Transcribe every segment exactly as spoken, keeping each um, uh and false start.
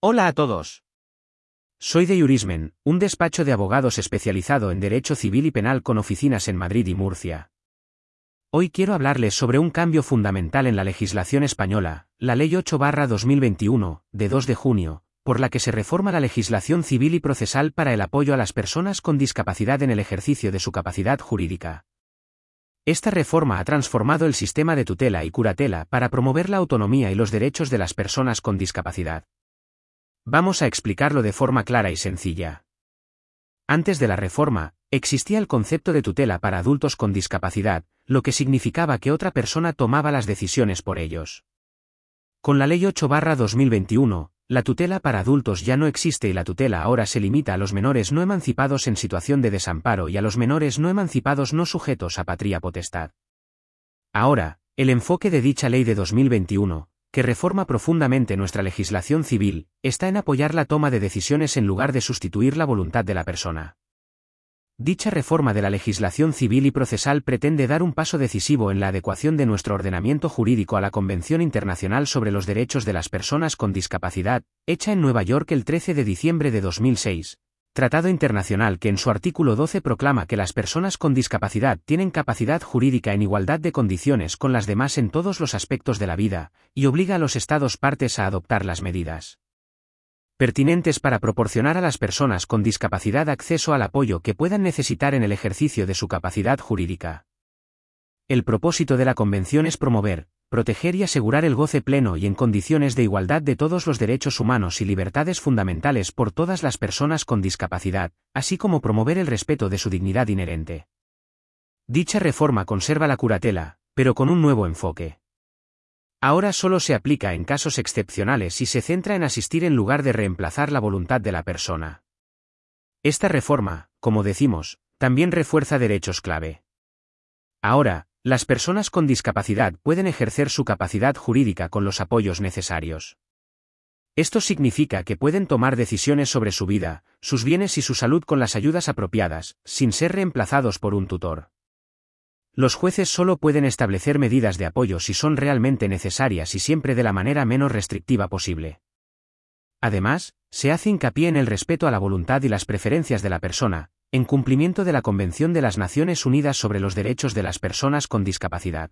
Hola a todos. Soy de Jurismen, un despacho de abogados especializado en Derecho Civil y Penal con oficinas en Madrid y Murcia. Hoy quiero hablarles sobre un cambio fundamental en la legislación española, la Ley ocho barra dos mil veintiuno, de dos de junio, por la que se reforma la legislación civil y procesal para el apoyo a las personas con discapacidad en el ejercicio de su capacidad jurídica. Esta reforma ha transformado el sistema de tutela y curatela para promover la autonomía y los derechos de las personas con discapacidad. Vamos a explicarlo de forma clara y sencilla. Antes de la reforma, existía el concepto de tutela para adultos con discapacidad, lo que significaba que otra persona tomaba las decisiones por ellos. Con la Ley ocho barra dos mil veintiuno, la tutela para adultos ya no existe y la tutela ahora se limita a los menores no emancipados en situación de desamparo y a los menores no emancipados no sujetos a patria potestad. Ahora, el enfoque de dicha Ley de dos mil veintiuno, que reforma profundamente nuestra legislación civil, está en apoyar la toma de decisiones en lugar de sustituir la voluntad de la persona. Dicha reforma de la legislación civil y procesal pretende dar un paso decisivo en la adecuación de nuestro ordenamiento jurídico a la Convención Internacional sobre los Derechos de las Personas con Discapacidad, hecha en Nueva York el trece de diciembre de dos mil seis, tratado internacional que en su artículo doce proclama que las personas con discapacidad tienen capacidad jurídica en igualdad de condiciones con las demás en todos los aspectos de la vida, y obliga a los Estados partes a adoptar las medidas pertinentes para proporcionar a las personas con discapacidad acceso al apoyo que puedan necesitar en el ejercicio de su capacidad jurídica. El propósito de la Convención es promover, proteger y asegurar el goce pleno y en condiciones de igualdad de todos los derechos humanos y libertades fundamentales por todas las personas con discapacidad, así como promover el respeto de su dignidad inherente. Dicha reforma conserva la curatela, pero con un nuevo enfoque. Ahora solo se aplica en casos excepcionales y se centra en asistir en lugar de reemplazar la voluntad de la persona. Esta reforma, como decimos, también refuerza derechos clave. Ahora, las personas con discapacidad pueden ejercer su capacidad jurídica con los apoyos necesarios. Esto significa que pueden tomar decisiones sobre su vida, sus bienes y su salud con las ayudas apropiadas, sin ser reemplazados por un tutor. Los jueces solo pueden establecer medidas de apoyo si son realmente necesarias y siempre de la manera menos restrictiva posible. Además, se hace hincapié en el respeto a la voluntad y las preferencias de la persona, en cumplimiento de la Convención de las Naciones Unidas sobre los Derechos de las Personas con Discapacidad.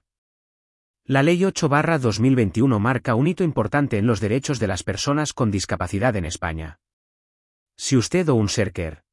La Ley ocho barra dos mil veintiuno marca un hito importante en los derechos de las personas con discapacidad en España. Si usted o un ser quer,